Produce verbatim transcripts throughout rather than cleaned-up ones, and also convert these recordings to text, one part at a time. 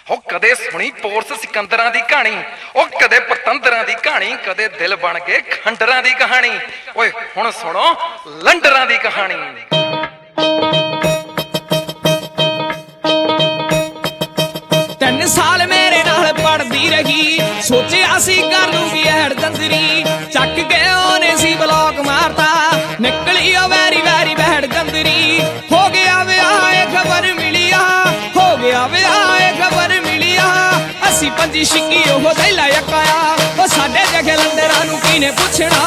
हो कदे सुनी पोरस सिकंदरां दी कहानी, ओ कदे पतंदरां दी कहानी, कदे दिल बन के खंडरां दी कहानी। ओए हुण सुनो लंडरां दी कहानी। तीन साल मेरे नाल पढ़दी रही, सोचिया सी कर लूंगी हैड दंदरी, चक के ओने सी ब्लॉक मारता, निकली ओ वैरी वैरी बैड गंदरी। हो गया विआह खबर मिलिया, हो गया विआह खबर मिलिया, असी पंजी छिक्की ओह दैला यकाया, ओ साडे जगे लंडरां नूं कीने पुछना।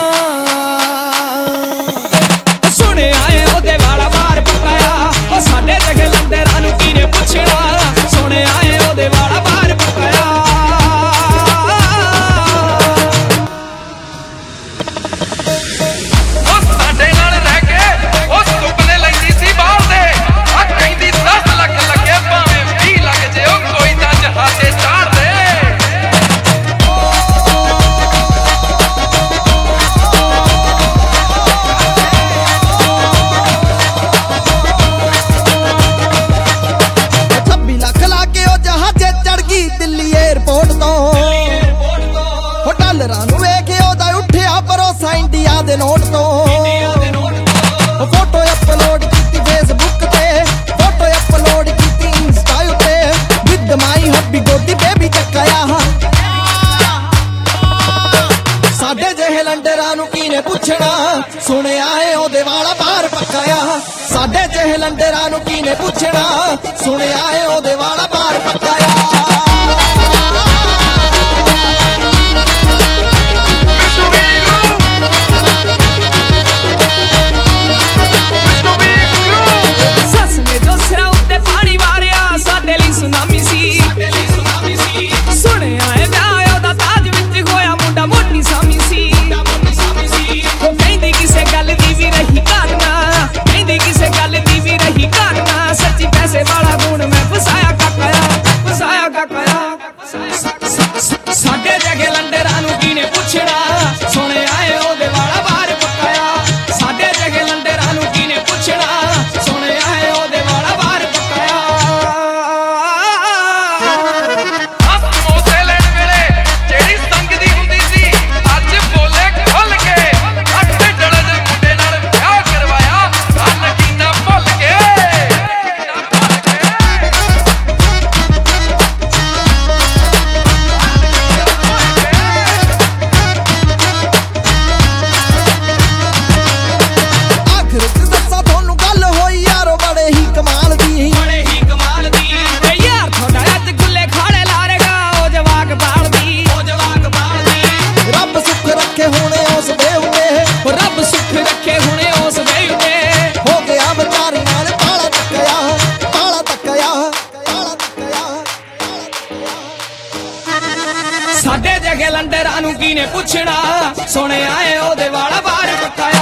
सुने आए ओदे वाला मार पकाया, ओ साडे जगे लंडरां नूं कीने पुछना। सुने आए ओदे वाला मार पकाया। नोट तो फोटो अपलोड की फेसबुक ते, फोटो अपलोड की इंस्टा उत्ते, विद माई हब्बी गोदी बेबी चकाया। साडे जेहे लंडरां नूं कीने पुछना, सुने आए ओदे वाला बाहर पकाया। साडे जेहे लंडरां नूं कीने पुछना, सुने आए ओदे वाला बाहर पकाया। साडे जगे लंडरां नूं कीने पुछना, सुने आए ओदे वाला बाहर पकाया। साडे जगे लंडरां नूं कीने पुछना, सुने आए ओदे वाला बाहर पकाया। समोसे लेण वेले जेड़ी संग दी हुंदी सी, अज बोले खुल के, अट्ठ डले दे मुंडे नाल विआह करवाया, नगीना भुल के। साडे जगे लंडरां नूं कीने पुछना, सुने आए ओदे वाला बाहर पकाया।